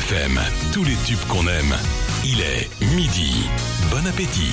FM, tous les tubes qu'on aime. Il est midi. Bon appétit.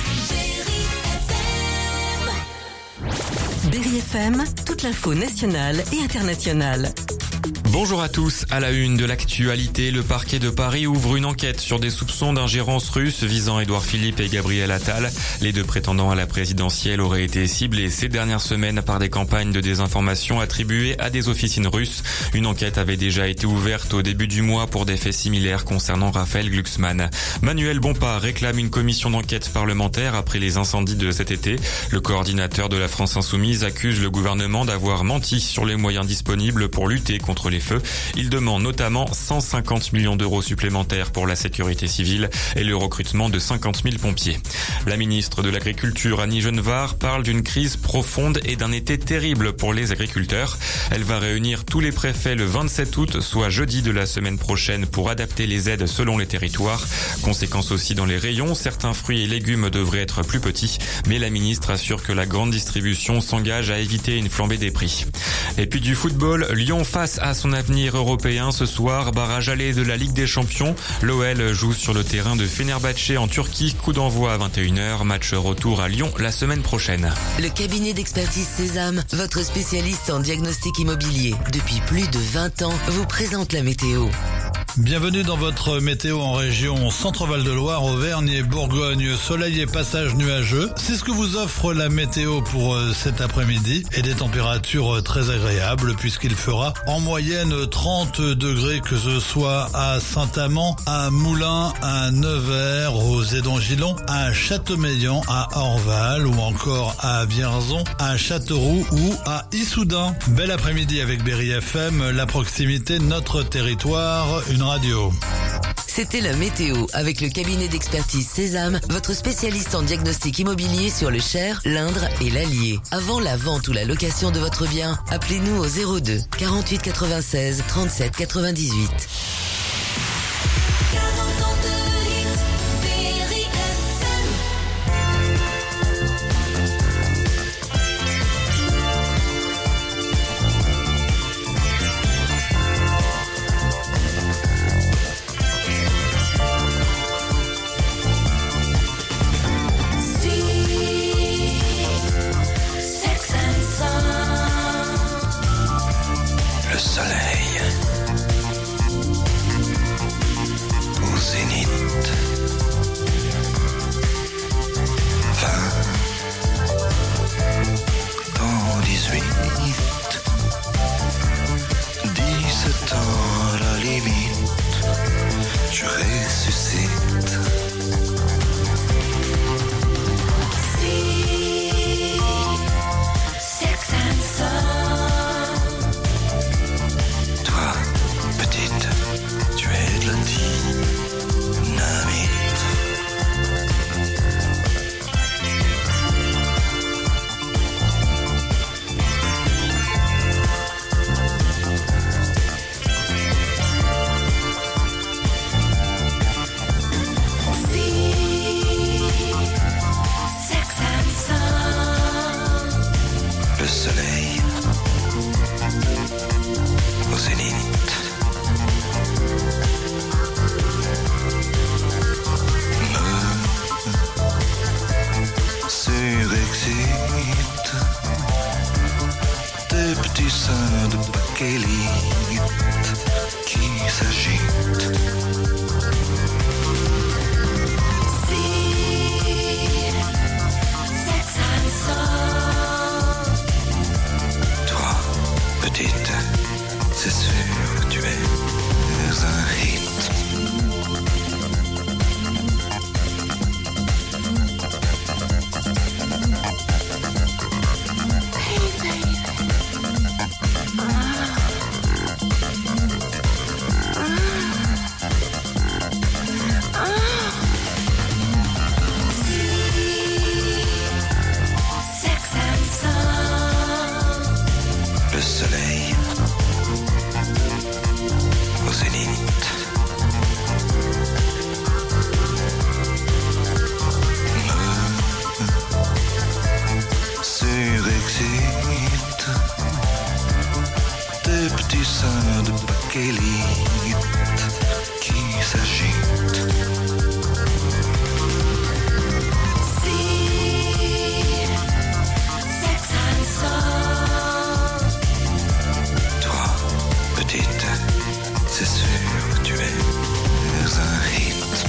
Berry FM, toute l'info nationale et internationale. Bonjour à tous. À la une de l'actualité, le parquet de Paris ouvre une enquête sur des soupçons d'ingérence russe visant Édouard Philippe et Gabriel Attal. Les deux prétendants à la présidentielle auraient été ciblés ces dernières semaines par des campagnes de désinformation attribuées à des officines russes. Une enquête avait déjà été ouverte au début du mois pour des faits similaires concernant Raphaël Glucksmann. Manuel Bompard réclame une commission d'enquête parlementaire après les incendies de cet été. Le coordinateur de la France Insoumise accuse le gouvernement d'avoir menti sur les moyens disponibles pour lutter contre les feux. Il demande notamment 150 millions d'euros supplémentaires pour la sécurité civile et le recrutement de 50 000 pompiers. La ministre de l'Agriculture, Annie Genevard, parle d'une crise profonde et d'un été terrible pour les agriculteurs. Elle va réunir tous les préfets le 27 août, soit jeudi de la semaine prochaine, pour adapter les aides selon les territoires. Conséquence aussi dans les rayons, certains fruits et légumes devraient être plus petits, mais la ministre assure que la grande distribution s'engage à éviter une flambée des prix. Et puis du football, Lyon face à son avenir européen ce soir, barrage aller de la Ligue des Champions. L'OL joue sur le terrain de Fenerbahçe en Turquie, coup d'envoi à 21h, match retour à Lyon la semaine prochaine. Le cabinet d'expertise Sésame, votre spécialiste en diagnostic immobilier. Depuis plus de 20 ans, vous présente la météo. Bienvenue dans votre météo en région Centre-Val de Loire, Auvergne et Bourgogne. Soleil et passage nuageux, c'est ce que vous offre la météo pour cet après-midi et des températures très agréables puisqu'il fera en moyenne 30 degrés que ce soit à Saint-Amand, à Moulins, à Nevers, aux Édangillons, à Châteaumeillan, à Orval ou encore à Vierzon, à Châteauroux ou à Issoudun. Bel après-midi avec Berry FM, la proximité, notre territoire, une radio. C'était la météo avec le cabinet d'expertise Sésame, votre spécialiste en diagnostic immobilier sur le Cher, l'Indre et l'Allier. Avant la vente ou la location de votre bien, appelez-nous au 02 48 96 37 98. Le soleil au zénith, 20 dans 18, 17 ans à la limite, je ressuscite. Le soleil au zénith, me surexcite, des petits seins de bakélite qui s'agitent. Petite, c'est sûr, tu es un hit. Hey baby. petits seins de bakélite qui s'agite. Toi, petite, c'est sûr, tu es un hit.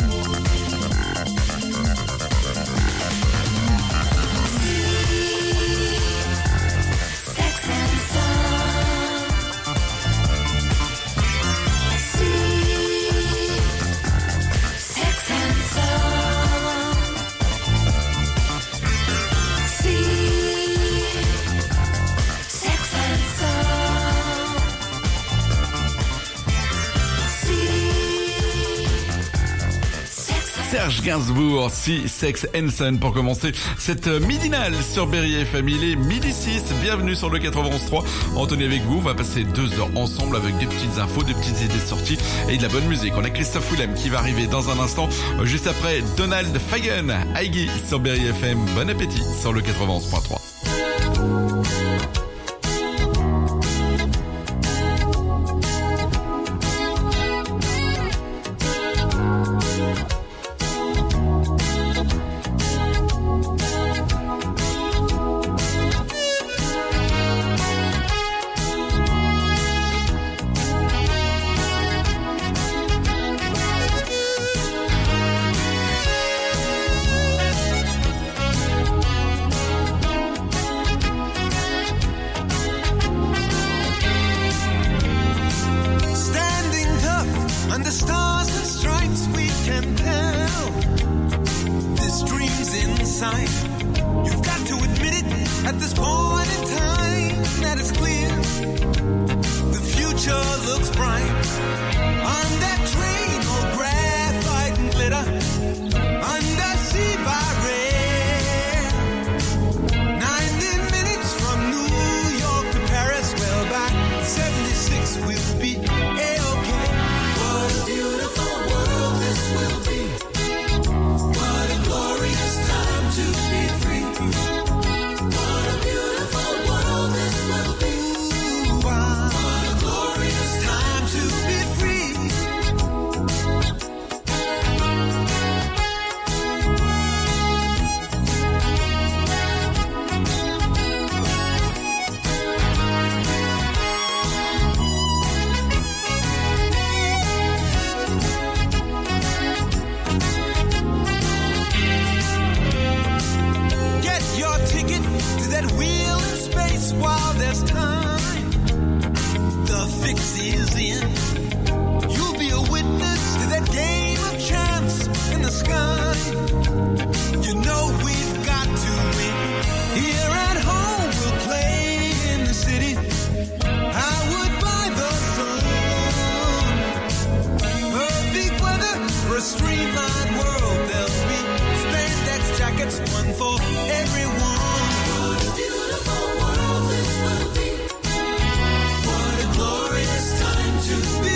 Serge Gainsbourg, si Sex and Son pour commencer cette midinale sur Berry FM. Il est midi 6, bienvenue sur le 91.3. Anthony avec vous, on va passer 2 heures ensemble avec des petites infos, des petites idées de sortie et de la bonne musique. On a Christophe Willem qui va arriver dans un instant, juste après Donald Fagen, Heidi sur Berry FM. Bon appétit sur le 91.3. To be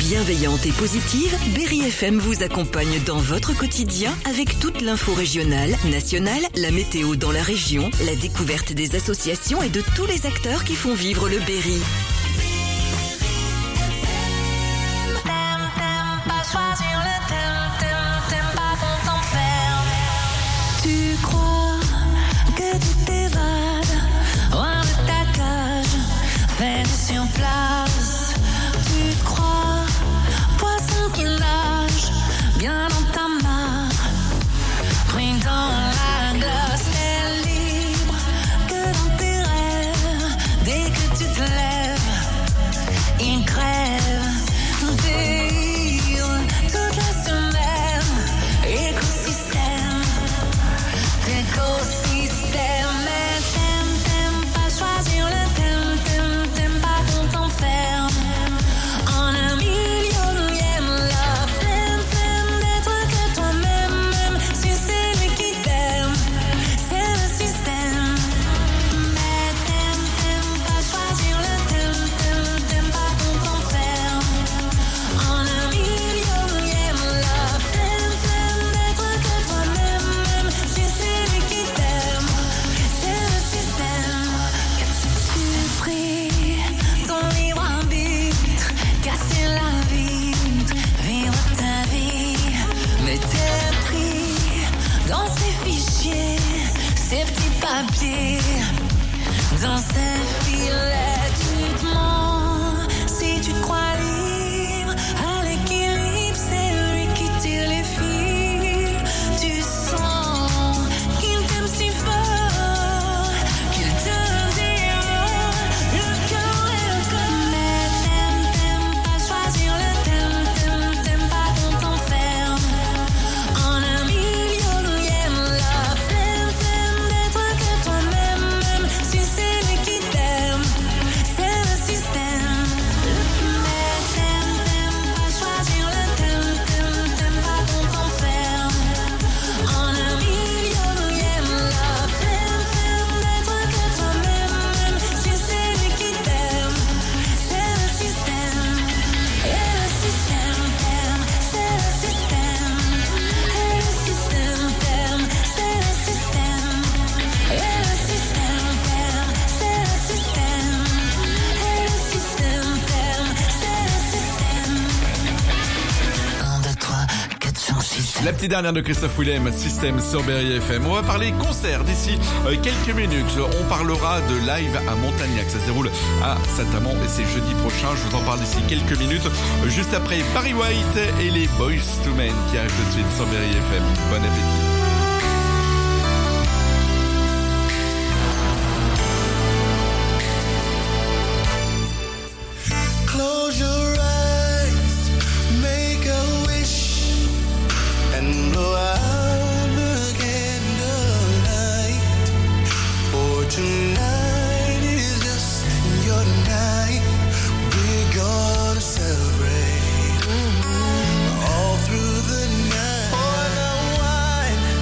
Bienveillante et positive, Berry FM vous accompagne dans votre quotidien avec toute l'info régionale, nationale, la météo dans la région, la découverte des associations et de tous les acteurs qui font vivre le Berry. Tu crois que tu t'évades loin de ta cage, veine sur place. Tu te crois poisson qui nage bien dans ta mare, pris dans la glace. T'es libre que dans tes rêves. Dès que tu te lèves, il crève. T'es toute la semaine. Écosystème, mais t'aimes pas choisir le thème, t'aimes pas qu'on t'enferme en un millionième. La flemme d'être que toi-même, même si c'est lui qui t'aime, c'est le système. Mais t'aimes pas choisir le thème, t'aimes pas qu'on t'enferme en un millionième. La flemme d'être que toi-même, même si c'est lui qui t'aime, c'est le système. Tu pries ton libre arbitre, casser la vitre, vivre ta vie. Mais t'es pris dans ces fichiers, ces petits papiers, dans ces filets. Tu te mens si tu te crois libre. À l'équilibre, c'est lui qui tire les fils. Tu sens qu'il t'aime si fort, qu'il te dira le cœur et le corps. Mais t'aimes pas choisir le thème, t'aimes pas qu'on t'enferme en un millionième. La flemme d'être que toi-même, même si c'est lui qui t'aime, c'est le système. Mais t'aimes pas choisir le thème, t'aimes pas qu'on t'enferme en un millionième. La flemme d'être que toi-même, même si c'est lui qui t'aime, c'est le système. Et le système t'aime, c'est le système. Et le système t'aime, c'est le système. Et le système t'aime, c'est le système. Et le système t'aime, c'est le système. 1, 2, 3, 4, 5, 6. La petite dernière de Christophe Willem, Système sur Berry FM. On va parler concert d'ici quelques minutes. On parlera de live à Montagnac. Ça se déroule à Saint-Amand et c'est jeudi prochain. Je vous en parle d'ici quelques minutes. Juste après Barry White et les Boyz II Men qui arrivent tout de suite sur Berry FM. Bon appétit. Close your eyes, make a wish, and blow out the candlelight. For tonight is just your night. We're gonna celebrate all through the night. Pour the wine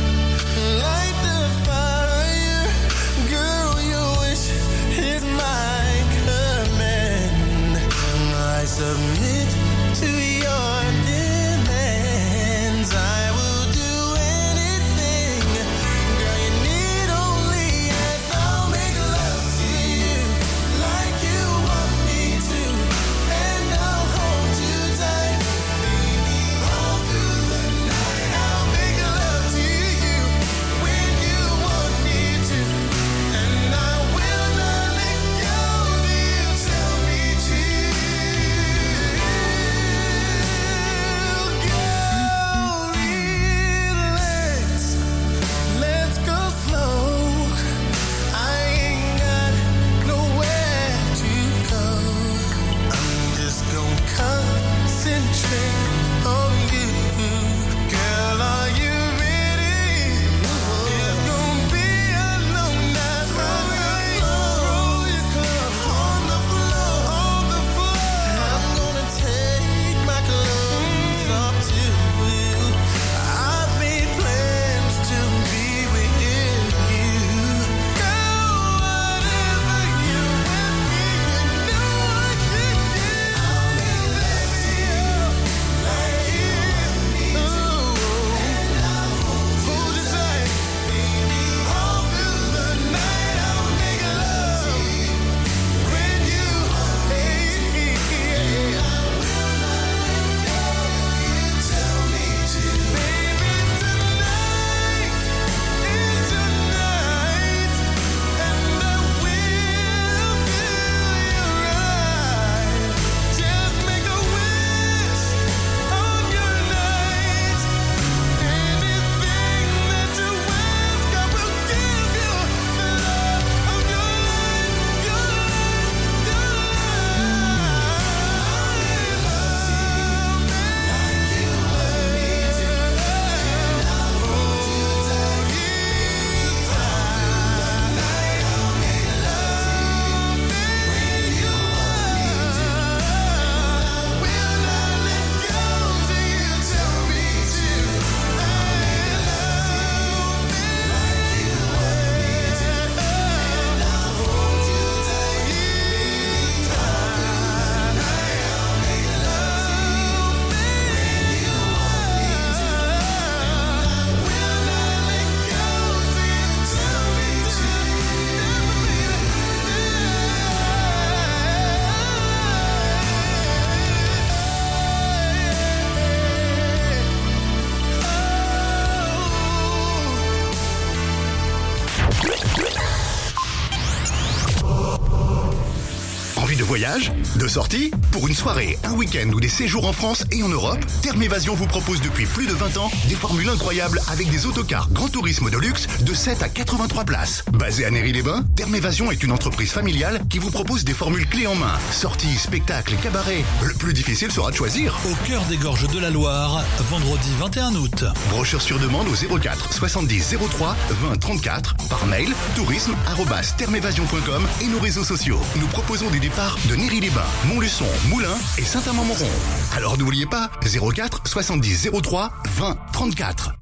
Envie de voyage? De sortie? Pour une soirée, un week-end ou des séjours en France et en Europe, Terme Évasion vous propose depuis plus de 20 ans des formules incroyables avec des autocars Grand Tourisme de luxe de 7 à 83 places. Basé à Néry-les-Bains, Terme Évasion est une entreprise familiale qui vous propose des formules clés en main. Sorties, spectacles, cabarets. Le plus difficile sera de choisir. Au cœur des gorges de la Loire, vendredi 21 août. Brochure sur demande au 04 70 03 20 34 par mail tourisme@termevasion.com et nos réseaux sociaux. Nous proposons des départs de Néry-les-Bains, Montluçon, Moulins et Saint-Amand-Montrond. Alors n'oubliez pas 04 70 03 20 34.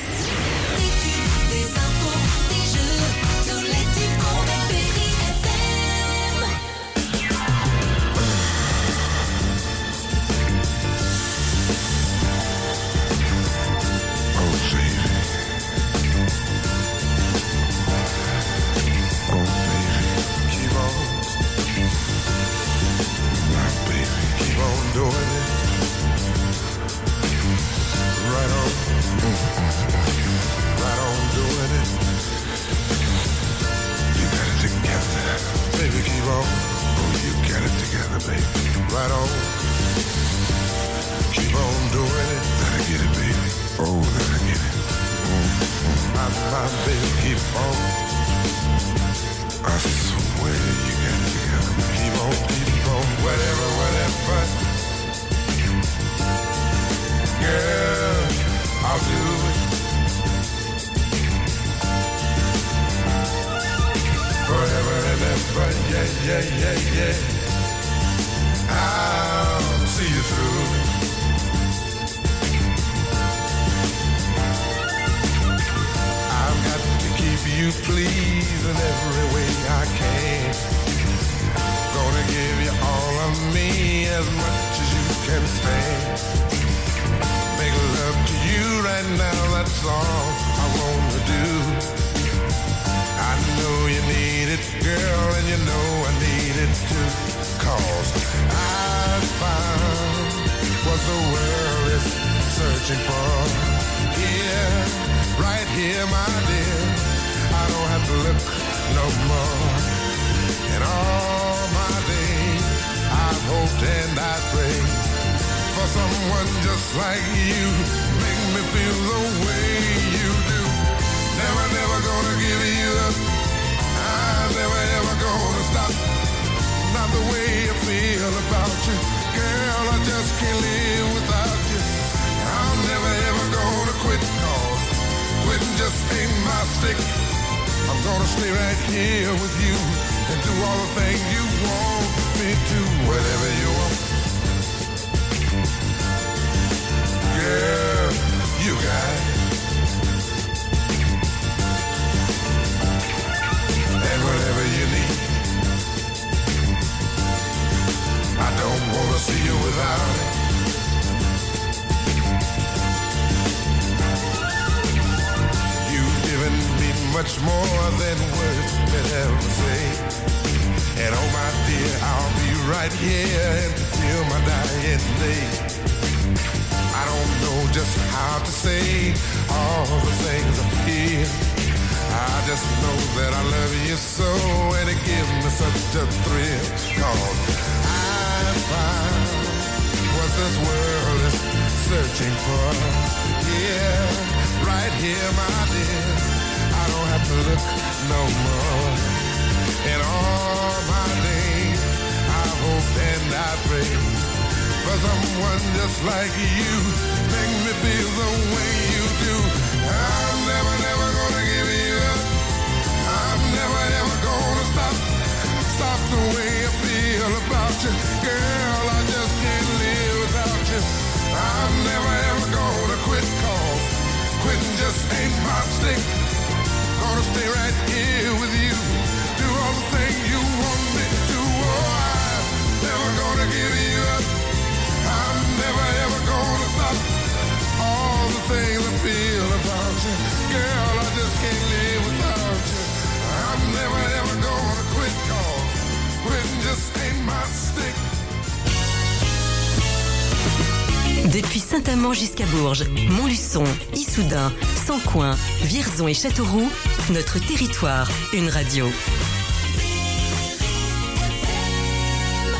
Depuis Saint-Amand jusqu'à Bourges, Montluçon, Issoudun, Sancoin, Vierzon et Châteauroux, notre territoire, une radio.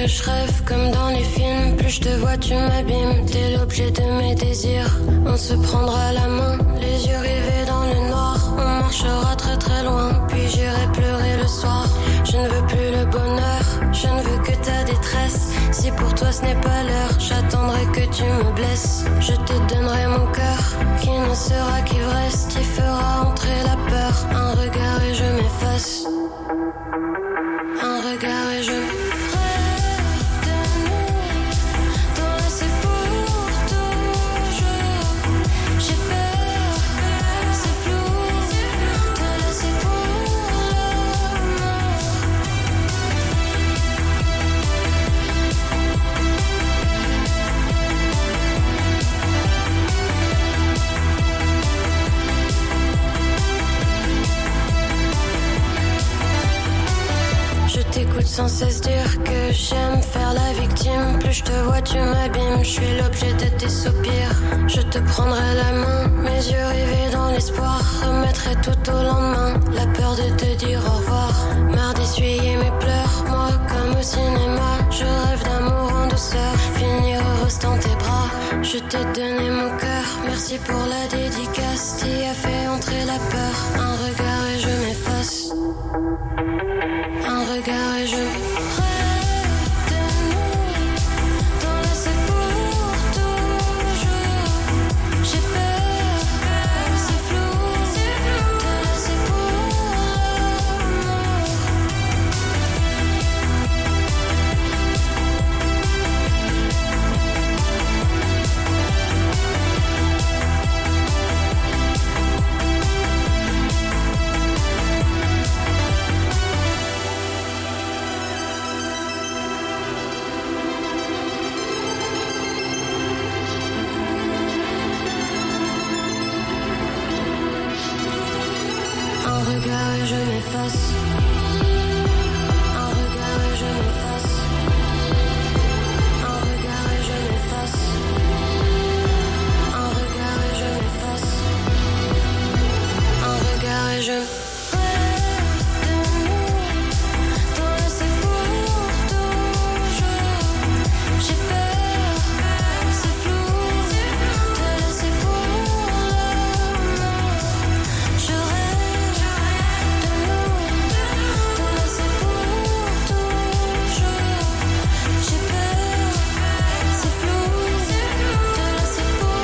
que je rêve comme dans les films. Plus je te vois, tu m'abîmes. T'es l'objet de mes désirs. On se prendra la main, les yeux rivés dans le noir. On marchera très très loin, puis j'irai pleurer le soir. Je ne veux plus le bonheur, je ne veux que ta détresse. Si pour toi ce n'est pas l'heure, j'attendrai que tu me blesses. Je te donnerai mon cœur, qui ne sera qu'ivresse, qui fera entrer la peur. Un regard et je m'efface. Un regard et je rêve de nous, t'enlacer pour toujours. J'ai peur, c'est flou, t'enlacer pour Je t'écoute sans cesse dire que j'aime faire la victime. Plus je te vois, tu m'abîmes. Je suis l'objet de tes soupirs. Je te prendrai la main, mes yeux rivés dans l'espoir. Remettrai tout au lendemain, la peur de te dire au revoir. Marre d'essuyer mes pleurs, moi comme au cinéma. Je rêve d'amour en douceur, finir heureuse dans tes bras. Je t'ai donné mon cœur, merci pour la dédicace. T'y as fait entrer la peur, un regard et je m'efface. Un regard et je rêve de nous, t'enlacer pour toujours. J'ai peur, c'est flou, t'enlacer pour je m'efface. Un regard et je m'efface. Un regard et je m'efface. Un regard et je m'efface. Un regard et je rêve de nous, t'enlacer pour toujours. J'ai peur, c'est flou, t'enlacer pour je rêve de nous, t'enlacer pour toujours. J'ai peur, c'est flou, t'enlacer pour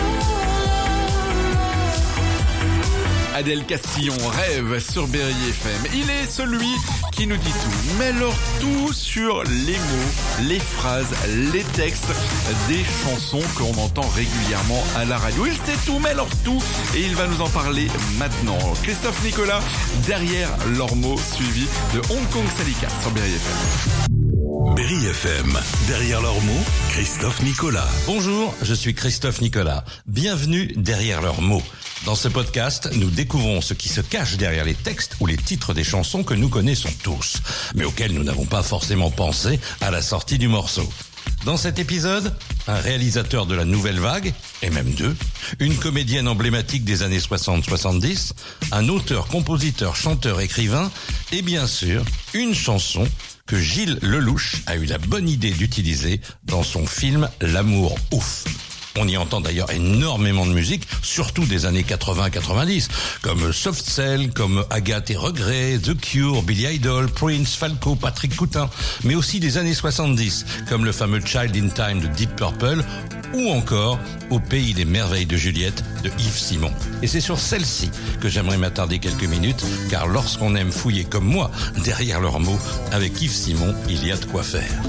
Adèle Castillon, Rêve sur Berry FM. Il est celui qui nous dit tout. Mais alors tout sur les mots, les phrases, les textes des chansons qu'on entend régulièrement à la radio. Il sait tout, mais alors tout. Et il va nous en parler maintenant. Christophe Nicolas, derrière leurs mots, suivi de Hong Kong Salika sur Berry FM. Berry FM, derrière leurs mots, Christophe Nicolas. Bonjour, je suis Christophe Nicolas. Bienvenue derrière leurs mots. Dans ce podcast, nous découvrons ce qui se cache derrière les textes ou les titres des chansons que nous connaissons tous, mais auxquels nous n'avons pas forcément pensé à la sortie du morceau. Dans cet épisode, un réalisateur de la nouvelle vague, et même deux, une comédienne emblématique des années 60-70, un auteur, compositeur, chanteur, écrivain, et bien sûr, une chanson que Gilles Lelouch a eu la bonne idée d'utiliser dans son film L'amour ouf. On y entend d'ailleurs énormément de musique, surtout des années 80-90, comme Soft Cell, comme Agathe et Regret, The Cure, Billy Idol, Prince, Falco, Patrick Coutin, mais aussi des années 70, comme le fameux Child in Time de Deep Purple, ou encore Au pays des merveilles de Juliette de Yves Simon. Et c'est sur celle-ci que j'aimerais m'attarder quelques minutes, car lorsqu'on aime fouiller comme moi derrière leurs mots, avec Yves Simon, il y a de quoi faire.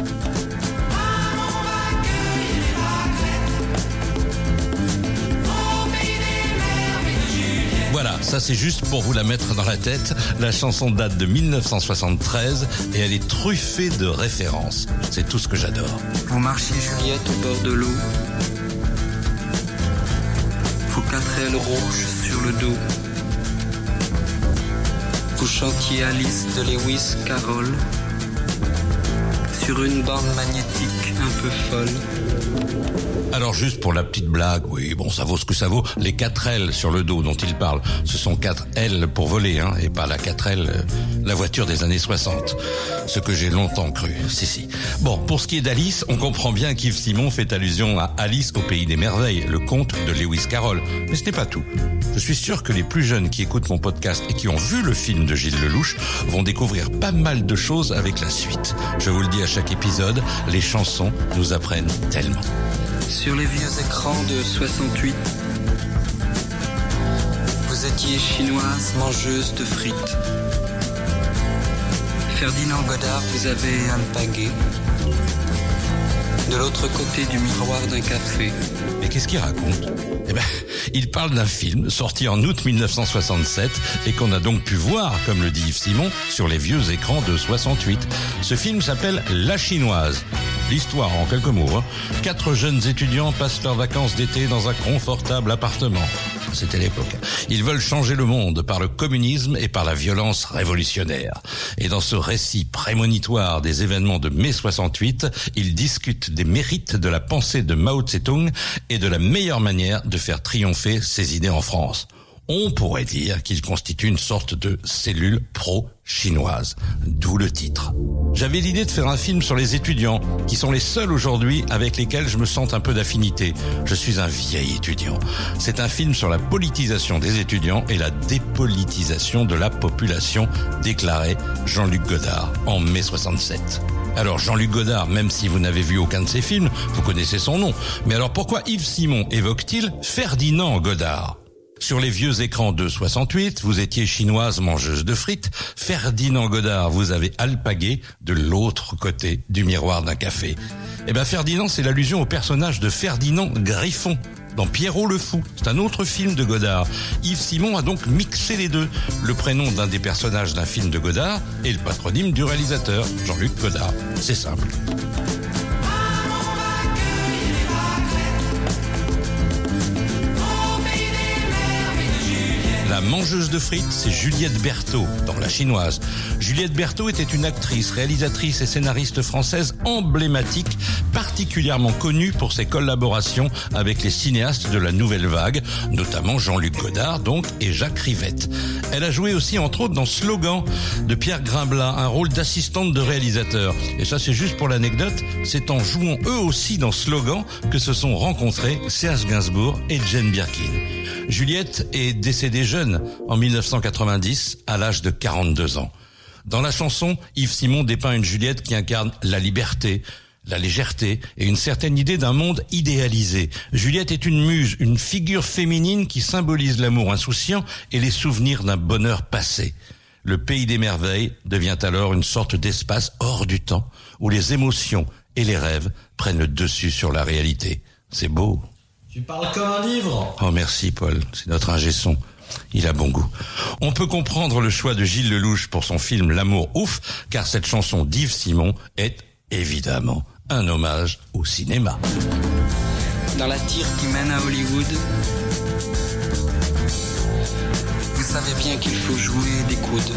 Voilà, ça c'est juste pour vous la mettre dans la tête. La chanson date de 1973 et elle est truffée de références. C'est tout ce que j'adore. Vous marchiez Juliette au bord de l'eau, vos 4 ailes rouges sur le dos. Vous chantiez Alice de Lewis Carroll sur une bande magnétique un peu folle. Alors juste pour la petite blague, oui, bon, ça vaut ce que ça vaut. Les 4 L sur le dos dont il parle, ce sont 4 L pour voler, hein, et pas la 4 L, la voiture des années 60. Ce que j'ai longtemps cru, si. Bon, pour ce qui est d'Alice, on comprend bien qu'Yves Simon fait allusion à Alice au pays des merveilles, le conte de Lewis Carroll. Mais ce n'est pas tout. Je suis sûr que les plus jeunes qui écoutent mon podcast et qui ont vu le film de Gilles Lelouch vont découvrir pas mal de choses avec la suite. Je vous le dis à chaque épisode, les chansons nous apprennent tellement. Sur les vieux écrans de 68, vous étiez chinoise, mangeuse de frites. Ferdinand Godard vous avez alpagué de l'autre côté du miroir d'un café. Mais qu'est-ce qu'il raconte ? Eh ben, il parle d'un film sorti en août 1967 et qu'on a donc pu voir, comme le dit Yves Simon, sur les vieux écrans de 68. Ce film s'appelle La Chinoise. L'histoire, en quelques mots, 4 jeunes étudiants passent leurs vacances d'été dans un confortable appartement. C'était l'époque. Ils veulent changer le monde par le communisme et par la violence révolutionnaire. Et dans ce récit prémonitoire des événements de mai 68, ils discutent des mérites de la pensée de Mao Tse-tung et de la meilleure manière de faire triompher ses idées en France. On pourrait dire qu'il constitue une sorte de cellule pro-chinoise, d'où le titre. J'avais l'idée de faire un film sur les étudiants, qui sont les seuls aujourd'hui avec lesquels je me sens un peu d'affinité. Je suis un vieil étudiant. C'est un film sur la politisation des étudiants et la dépolitisation de la population, déclarait Jean-Luc Godard en mai 67. Alors Jean-Luc Godard, même si vous n'avez vu aucun de ses films, vous connaissez son nom. Mais alors pourquoi Yves Simon évoque-t-il Ferdinand Godard ? Sur les vieux écrans de 68, vous étiez chinoise mangeuse de frites. Ferdinand Godard, vous avez alpagué de l'autre côté du miroir d'un café. Eh ben Ferdinand, c'est l'allusion au personnage de Ferdinand Griffon dans Pierrot le Fou. C'est un autre film de Godard. Yves Simon a donc mixé les deux. Le prénom d'un des personnages d'un film de Godard et le patronyme du réalisateur, Jean-Luc Godard. C'est simple. La mangeuse de frites, c'est Juliette Berthaud, dans La Chinoise. Juliette Berthaud était une actrice, réalisatrice et scénariste française emblématique, particulièrement connue pour ses collaborations avec les cinéastes de la Nouvelle Vague, notamment Jean-Luc Godard, donc, et Jacques Rivette. Elle a joué aussi, entre autres, dans Slogan de Pierre Grimblat, un rôle d'assistante de réalisateur. Et ça, c'est juste pour l'anecdote, c'est en jouant eux aussi dans Slogan que se sont rencontrés Serge Gainsbourg et Jane Birkin. Juliette est décédée jeune, en 1990, à l'âge de 42 ans. Dans la chanson, Yves Simon dépeint une Juliette qui incarne la liberté, la légèreté et une certaine idée d'un monde idéalisé. Juliette est une muse, une figure féminine qui symbolise l'amour insouciant et les souvenirs d'un bonheur passé. Le pays des merveilles devient alors une sorte d'espace hors du temps, où les émotions et les rêves prennent le dessus sur la réalité. C'est beau. Tu parles comme un livre. Oh merci Paul, c'est notre ingé son. Il a bon goût. On peut comprendre le choix de Gilles Lelouch pour son film L'amour ouf, car cette chanson d'Yves Simon est évidemment un hommage au cinéma. Dans la tire qui mène à Hollywood, vous savez bien qu'il faut jouer des coudes.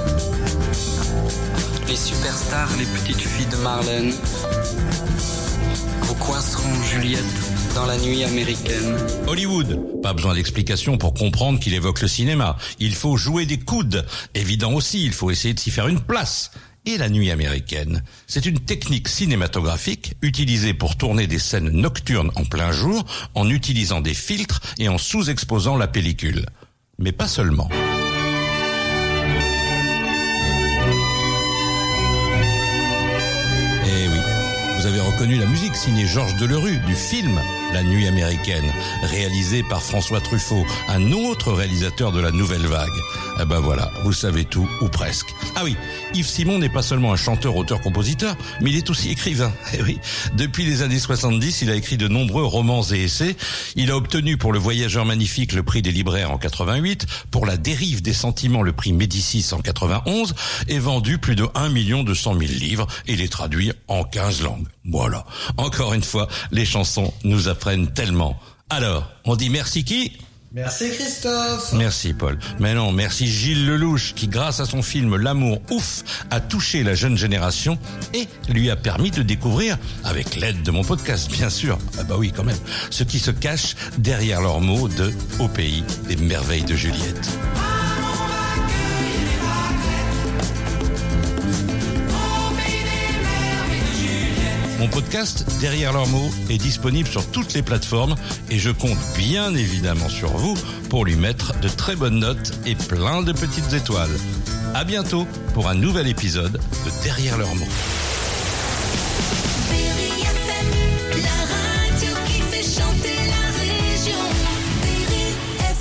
Les superstars, les petites filles de Marlène, vous coinceront Juliette dans la nuit américaine. Hollywood, pas besoin d'explication pour comprendre qu'il évoque le cinéma. Il faut jouer des coudes. Évident aussi, il faut essayer de s'y faire une place. Et la nuit américaine, c'est une technique cinématographique utilisée pour tourner des scènes nocturnes en plein jour, en utilisant des filtres et en sous-exposant la pellicule. Mais pas seulement. Eh oui, vous avez reconnu la musique signée Georges Delerue du film La Nuit américaine, réalisé par François Truffaut, un autre réalisateur de la Nouvelle Vague. Eh ben voilà, vous savez tout, ou presque. Ah oui, Yves Simon n'est pas seulement un chanteur, auteur, compositeur, mais il est aussi écrivain. Eh oui, depuis les années 70, il a écrit de nombreux romans et essais. Il a obtenu pour Le Voyageur magnifique le prix des libraires en 88, pour La dérive des sentiments le prix Médicis en 91, et vendu plus de 1 200 000 livres, et les traduit en 15 langues. Voilà. Encore une fois, les chansons nous apprennent tellement. Alors, on dit merci qui ? Merci Christophe. Merci Paul. Mais non, merci Gilles Lelouch qui, grâce à son film L'amour ouf, a touché la jeune génération et lui a permis de découvrir, avec l'aide de mon podcast bien sûr, ah bah oui quand même, ce qui se cache derrière leurs mots de Au pays des merveilles de Juliette. Mon podcast, Derrière leurs mots, est disponible sur toutes les plateformes et je compte bien évidemment sur vous pour lui mettre de très bonnes notes et plein de petites étoiles. À bientôt pour un nouvel épisode de Derrière leurs mots. La radio qui fait chanter la région. Berry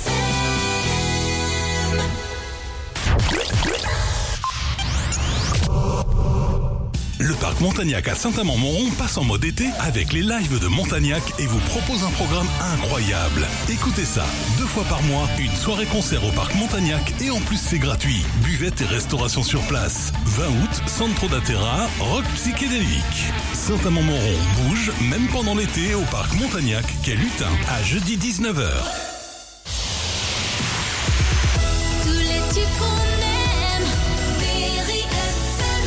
Le parc Montagnac à Saint-Amand-Montrond passe en mode été avec les lives de Montagnac et vous propose un programme incroyable. Écoutez ça, 2 fois par mois, une soirée concert au parc Montagnac et en plus c'est gratuit. Buvette et restauration sur place. 20 août, Centro da Terra, rock psychédélique. Saint-Amand-Montrond bouge même pendant l'été au parc Montagnac quai Lutin à jeudi 19h. Tous les tubes qu'on aime. Berry FM.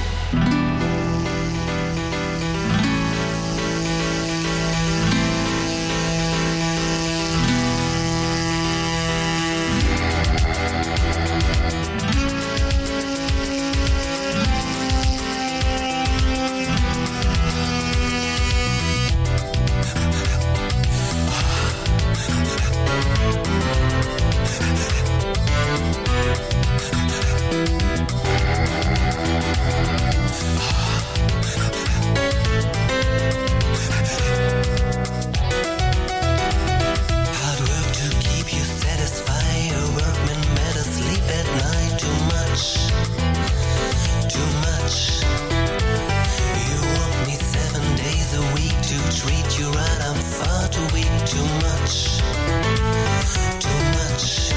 Hard work to keep you satisfied. A workman better sleep at night. Too much, too much. You want me 7 days a week to treat you right. I'm far too weak. Too much, too much.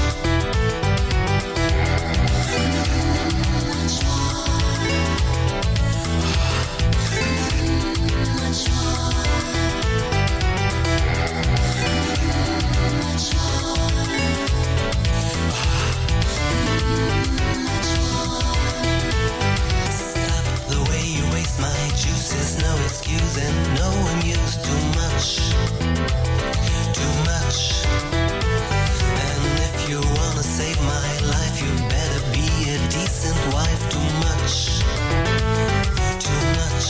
Stop the way you waste my juices. No excuse and no amuse. Too much, too much. And if you wanna save my life, you better be a decent wife. Too much, too much.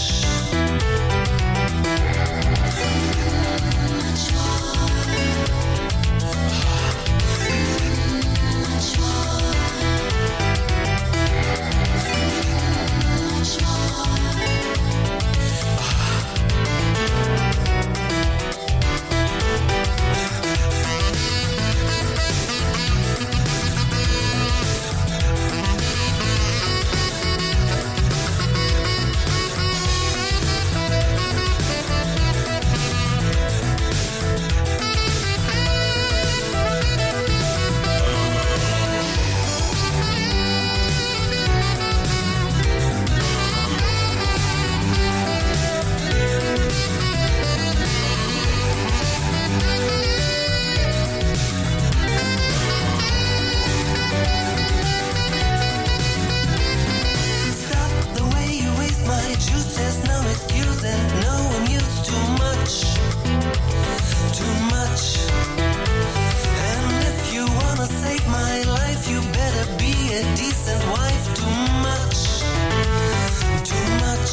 Stop the way you waste my juices. No excuse and no amuse. Too much, too much. And if you wanna save my life, you better be a decent wife. Too much, too much.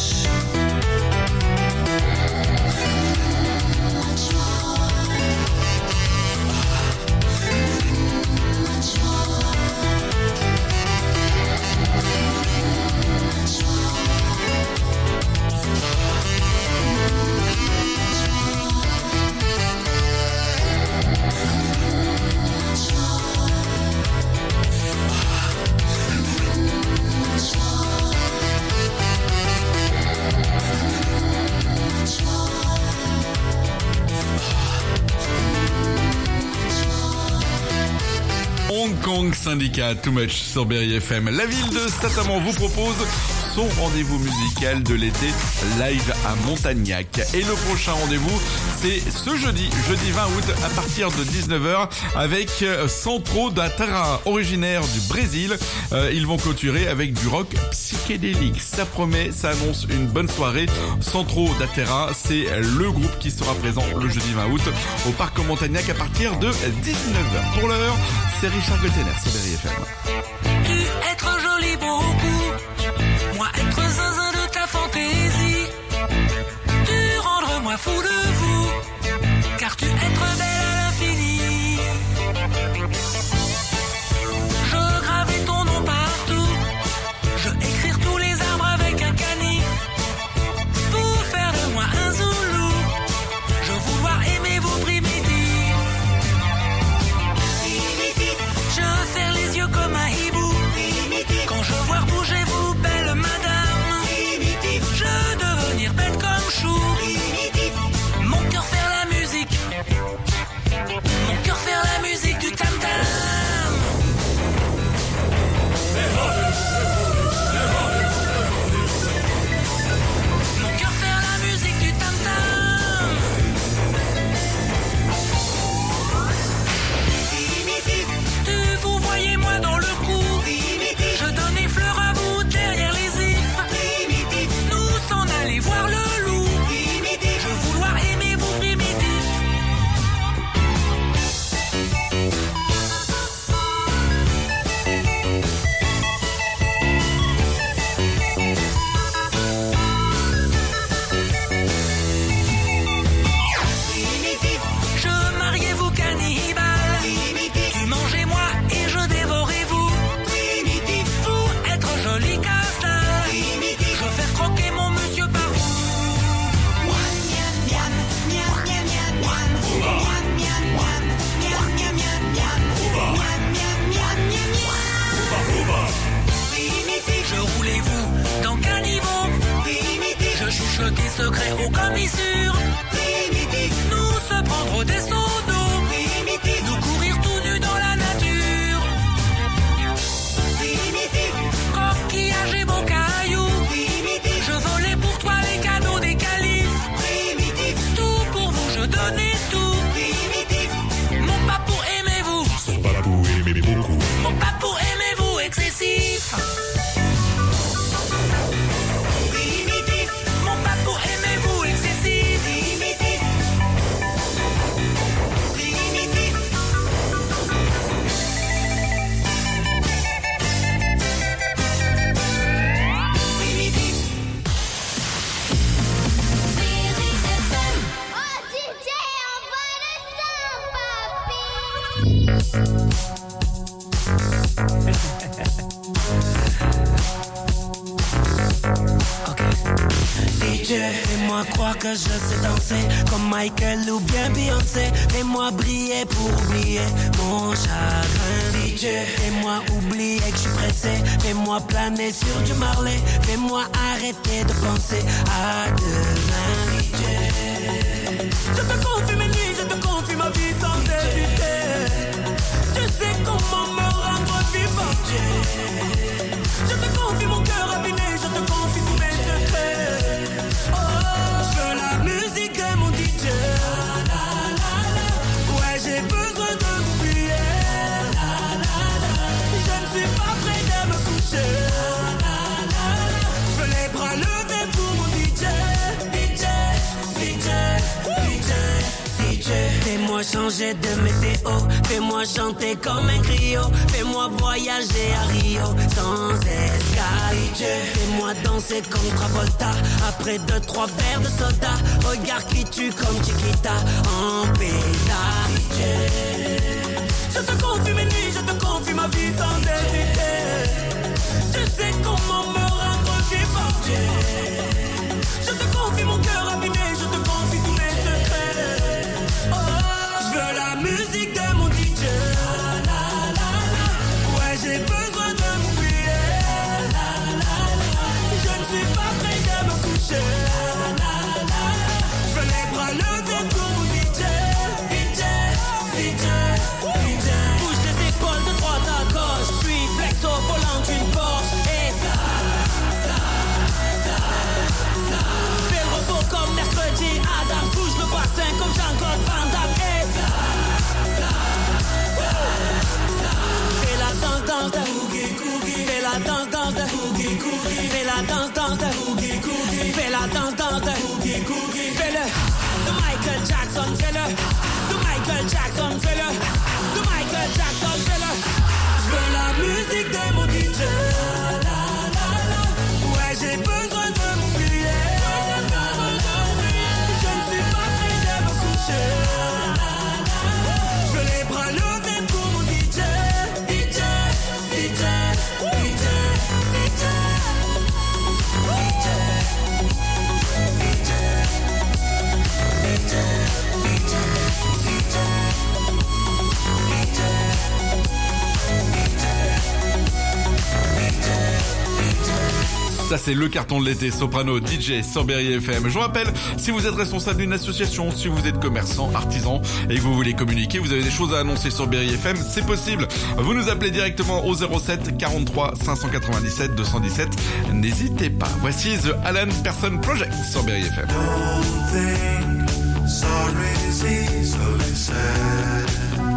Hong Kong Syndicat, Too Much sur Berry FM. La ville de Saint-Amand vous propose son rendez-vous musical de l'été live à Montagnac. Et le prochain rendez-vous, c'est ce jeudi 20 août à partir de 19h avec Centro da Terra, originaire du Brésil. Ils vont clôturer avec du rock psychédélique. Ça promet, ça annonce une bonne soirée. Centro da Terra, c'est le groupe qui sera présent le jeudi 20 août au parc Montagnac à partir de 19h. Pour l'heure, c'est Richard Gottener sur Berry FM. Tu être joli beaucoup, moi être zinzin de ta fantaisie. Tu rendre moi fou de vous, car tu être belle à l'infini. Je gravais ton nom partout, je écrire tous les arbres avec un canif. Pour faire de moi un zoulou, je vouloir aimer vos primitifs. Je serre les yeux comme un hibou, quand je vois bouger vous, belle madame. Je devenir bête comme chou, mon cœur faire la musique, mon cœur faire la musique du tam-tam. Mon cœur faire la musique du tam-tam. Tu vous voyez moi dans le coup, je donne les fleurs à vous derrière les ifs. Nous s'en aller voir le loup, je vouloir aimer vos primitifs. Je mariais vous cannibales, tu mangez moi et je dévorais vous. Vous être joli castal, je faire croquer mon monsieur par vous. Je roulais vous dans caniveau, je chuchote des secrets aux commissures. Nous se prendre des seaux d'eau, nous courir tout nus dans la nature. Coquillage et beaux cailloux, je volais pour toi les cadeaux des califes. Tout pour vous, je donnais tout. Mon papou aimez-vous, Son papou aimait beaucoup. mon papou aimez-vous excessif. Mon papou aimez-vous excessif. DJ, fais-moi croire que je sais danser comme Michael ou bien Beyoncé. Fais-moi briller pour oublier mon chagrin. DJ, fais-moi oublier que je suis pressé. Fais-moi planer sur du Marley. Fais-moi arrêter de penser à demain. DJ, je te confie mes nuits, je te confie ma vie sans hésiter. Je sais comment me rendre vivant. DJ, je te confie mon cœur abîmé, je te confie tous mes secrets. Oh, je veux la musique de mon DJ. Ouais, j'ai besoin de m'oublier. Je ne suis pas prêt de me coucher. Je veux les bras levés pour mon DJ. DJ, DJ, DJ, DJ. Fais-moi changer de météo, fais-moi chanter comme un griot, fais-moi voyager à Rio sans escale. Fais-moi danser comme Travolta, après 2-3 verres de soda, regarde qui tue comme Chiquita en pétard. Je te confie mes nuits, je te confie ma vie sans hésiter. Je sais comment me rendre vivant. Je te confie mon cœur abîmé, je te confie tous mes secrets. Oh, je veux la musique de mon DJ. Ouais, j'ai besoin de m'oublier. Je ne suis pas prêt de me coucher. Je veux les bras levés pour mon DJ. DJ, DJ. van dat is. Fais la danse, danse de Oogie Coogie. Fais la danse, danse de Oogie Coogie. Fais la danse, danse de Oogie Coogie. Fais la danse, danse de Oogie Coogie. Fais-le, de Michael Jackson, fais-le. De Michael Jackson, fais-le. De Michael Jackson, fais-le. Je veux la musique de mon DJ. La, la, la. Ouais, j'ai besoin de m'oublier. Je ne suis pas prêt de me coucher. Je veux les bras levés pour mon DJ. DJ, DJ, DJ, DJ. Ça c'est le carton de l'été, Soprano, DJ sur Berry FM. Je vous rappelle, si vous êtes responsable d'une association, si vous êtes commerçant, artisan et que vous voulez communiquer, vous avez des choses à annoncer sur Berry FM, c'est possible. Vous nous appelez directement au 07 43 597 217. N'hésitez pas. Voici The Alan Person Project sur Berry FM. Don't think sorry's easily said.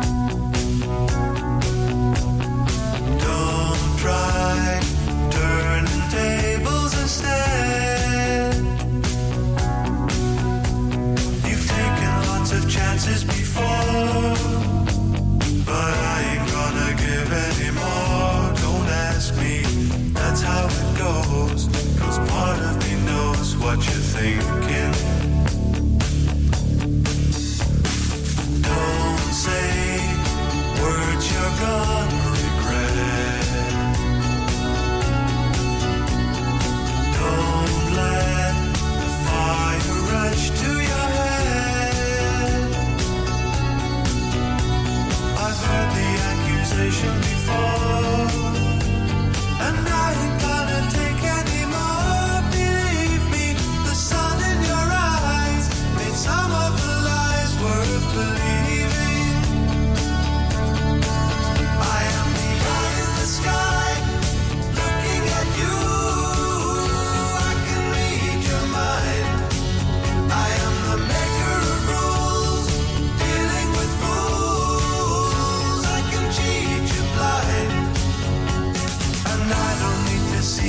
Don't try turning tables instead. You've taken lots of chances before, but I ain't gonna give any more. Don't ask me, that's how it goes. 'Cause part of me knows what you're thinking. Don't say words you're gonna regret. Don't let the fire rush to your head. I've heard the accusation before, and I ain't gonna take any more. Believe me, the sun in your eyes made some of the lies worth believing. I am the eye in the sky, looking at you. I can read your mind. I am the maker of rules, dealing with fools. I can cheat you blind, and I don't need to see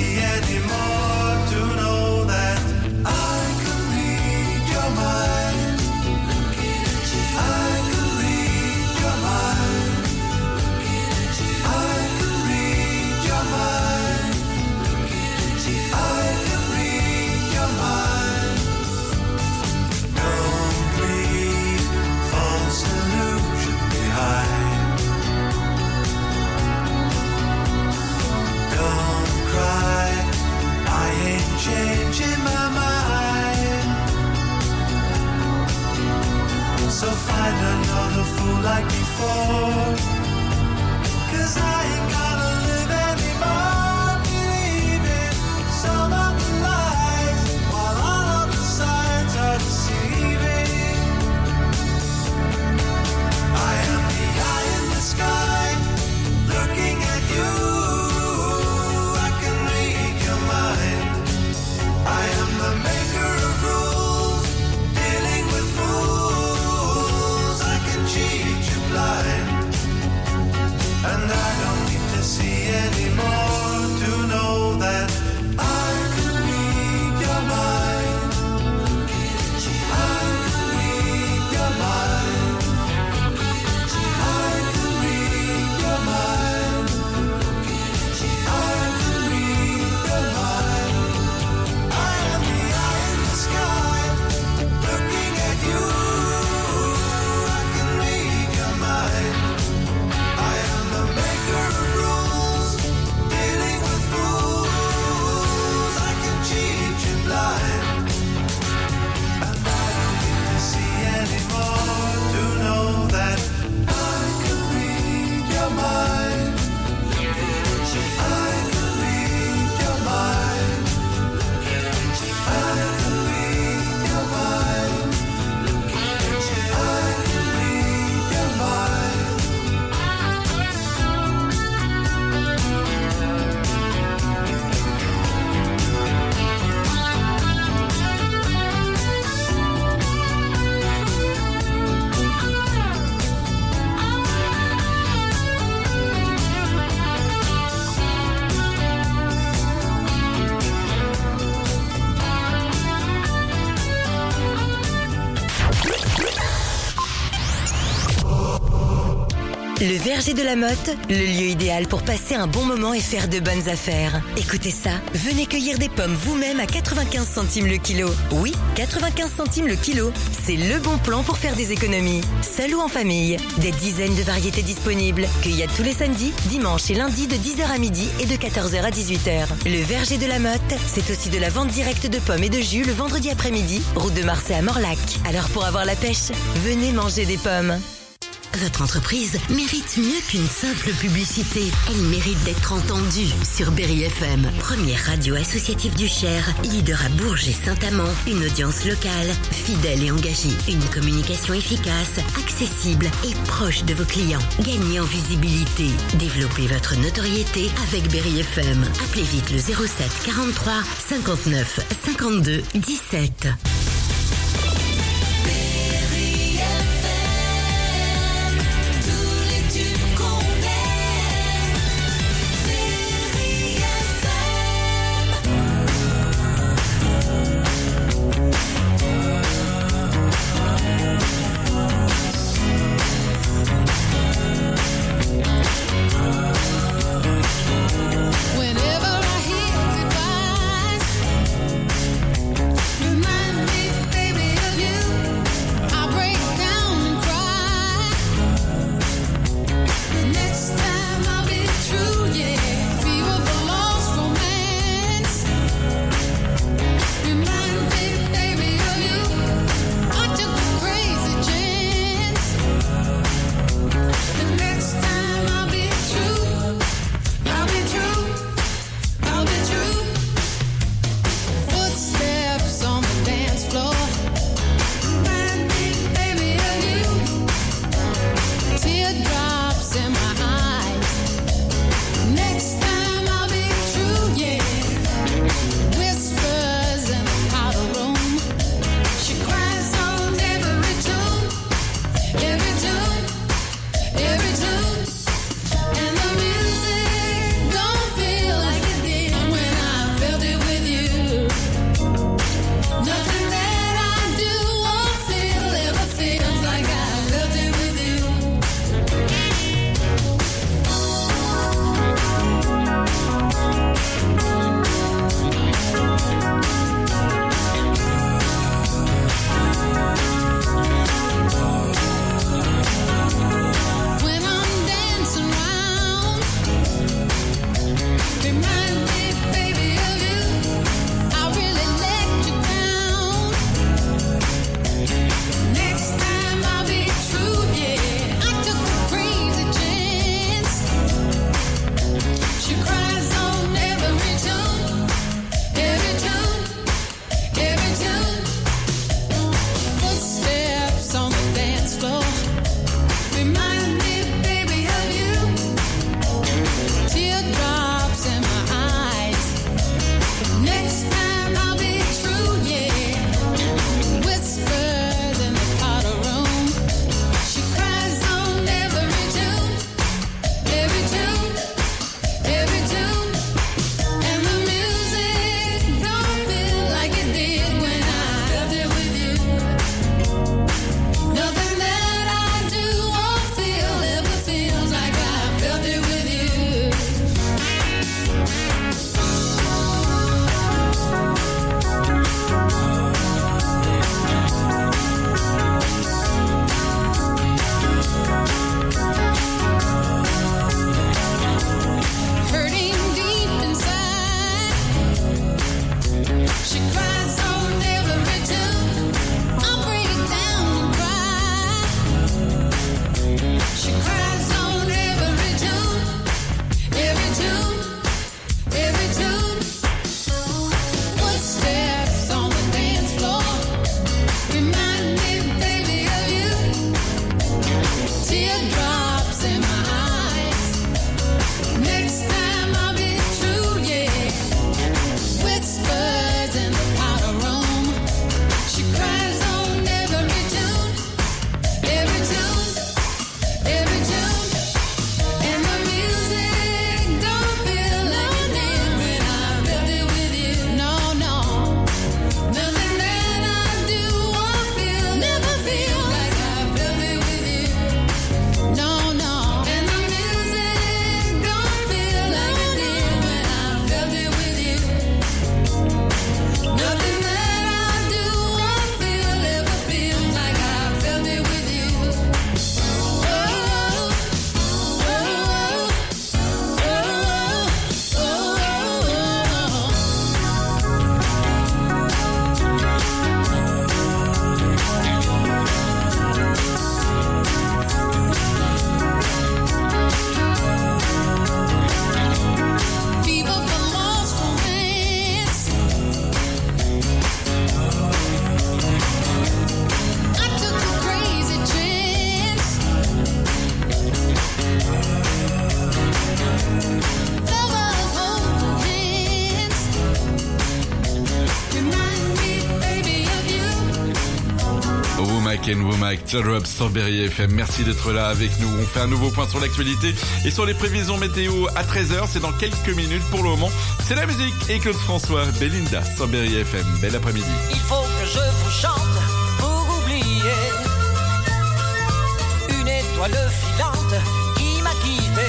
Le Verger de la Motte, le lieu idéal pour passer un bon moment et faire de bonnes affaires. Écoutez ça, venez cueillir des pommes vous-même à 95 centimes le kilo. Oui, 95 centimes le kilo. C'est le bon plan pour faire des économies. Seul ou en famille, des dizaines de variétés disponibles. Cueillette tous les samedis, dimanches et lundis de 10h à midi et de 14h à 18h. Le Verger de la Motte, c'est aussi de la vente directe de pommes et de jus le vendredi après-midi, route de Marseille à Morlac. Alors pour avoir la pêche, venez manger des pommes. Votre entreprise mérite mieux qu'une simple publicité. Elle mérite d'être entendue sur Berry FM, première radio associative du Cher, leader à Bourges et Saint-Amand, une audience locale, fidèle et engagée, une communication efficace, accessible et proche de vos clients. Gagnez en visibilité, développez votre notoriété avec Berry FM. Appelez vite le 07 43 59 52 17. Ken Womack, Teardrops sur Berry FM. Merci d'être là avec nous. On fait un nouveau point sur l'actualité et sur les prévisions météo à 13h. C'est dans quelques minutes. Pour le moment, c'est la musique et Claude François, Belinda sur Berry FM. Bel après-midi. Il faut que je vous chante pour oublier une étoile filante qui m'a quitté.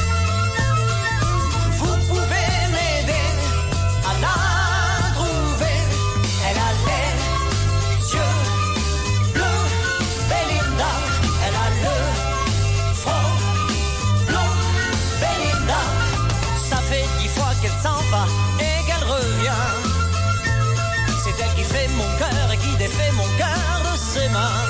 Vous pouvez m'aider à la trouver. Elle a les yeux bleus, Belinda. Elle a le front blond, Belinda. Ça fait 10 fois qu'elle s'en va et qu'elle revient. C'est elle qui fait mon cœur et qui défait mon cœur de ses mains.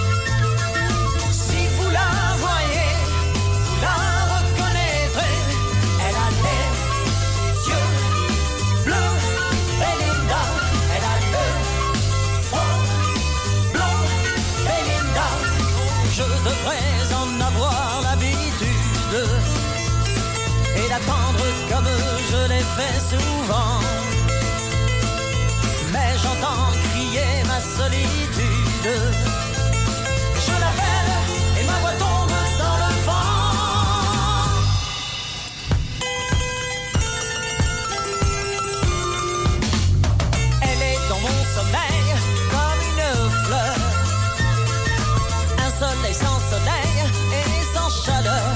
Si vous la voyez, vous la reconnaîtrez. Elle a les yeux bleus, Belinda. Elle a le front blond, Belinda. Je devrais en avoir l'habitude et d'attendre comme je l'ai fait souvent. Mais j'entends crier ma solitude. Je l'appelle et ma voix tombe dans le vent. Elle est dans mon sommeil comme une fleur. Un soleil sans soleil et sans chaleur.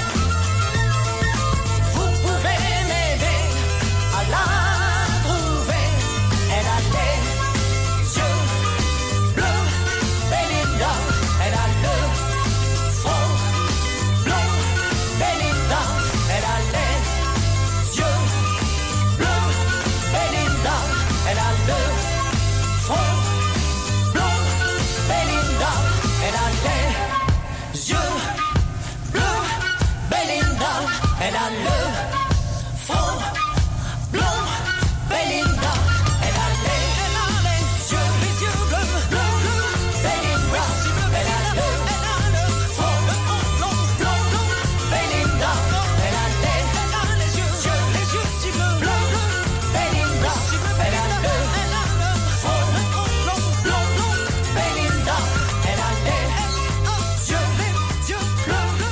Vous pouvez m'aider à la trouver. Elle a les yeux bleus, Belinda. Elle a le front blond, Belinda. Elle a les yeux bleus, Belinda. Elle a le front blond, Belinda. Elle a les yeux bleus, Belinda. Elle a le front blond, Belinda. Elle a les yeux bleus, Belinda. Elle a le front blond, Belinda. Elle a les yeux si bleus, Belinda. Elle a le front blond, Belinda. Elle a les yeux bleus.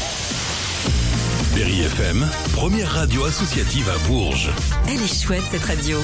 Berry FM, première radio associative à Bourges. Elle est chouette cette radio.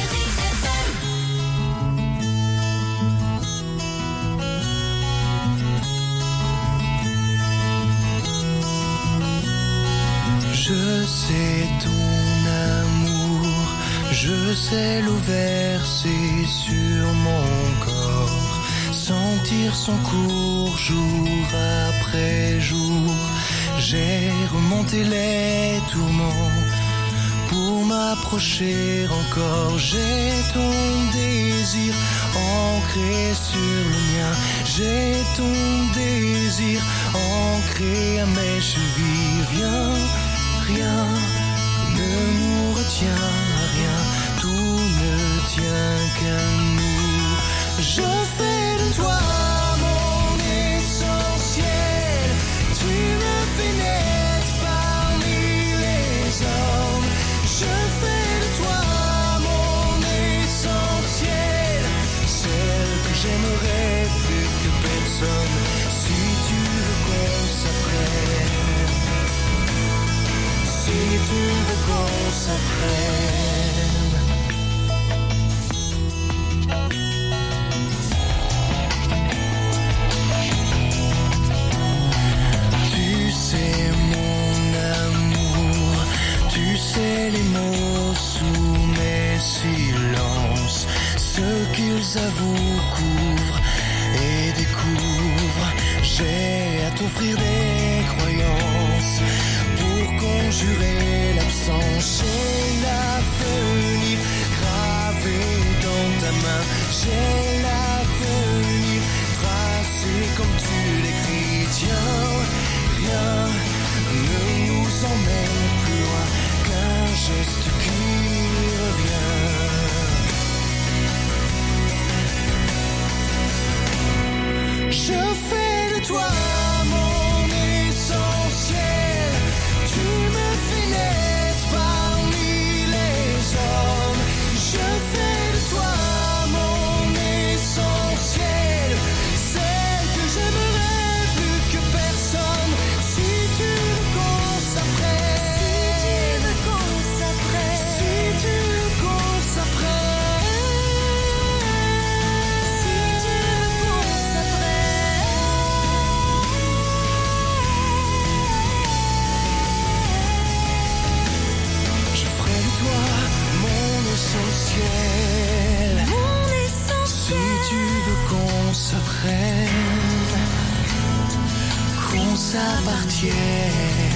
Je sais ton amour, je sais l'eau versée sur mon corps, sentir son cours jour après jour. J'ai remonté les tourments pour m'approcher encore. J'ai ton désir ancré sur le mien. J'ai ton désir ancré à mes chevilles. Viens, rien ne nous retient, rien, tout ne tient qu'à nous. Je fais de toi mon essentiel, tu me fais naître parmi les hommes. Je fais de toi mon essentiel, celle que j'aimerais plus que personne. Si tu veux qu'on s'apprenne, si tu veux qu'on s'apprenne. Tu sais mon amour, tu sais les mots sous mes silences, ce qu'ils avouent, couvrent et découvrent. J'ai à t'offrir des croyances pour conjurer l'absence. J'ai l'avenir gravé dans ta main. J'ai l'avenir tracé comme tu l'écris. Tiens, rien ne nous emmène plus loin qu'un geste qui revient. Je fais de toi mon m'appartiennent.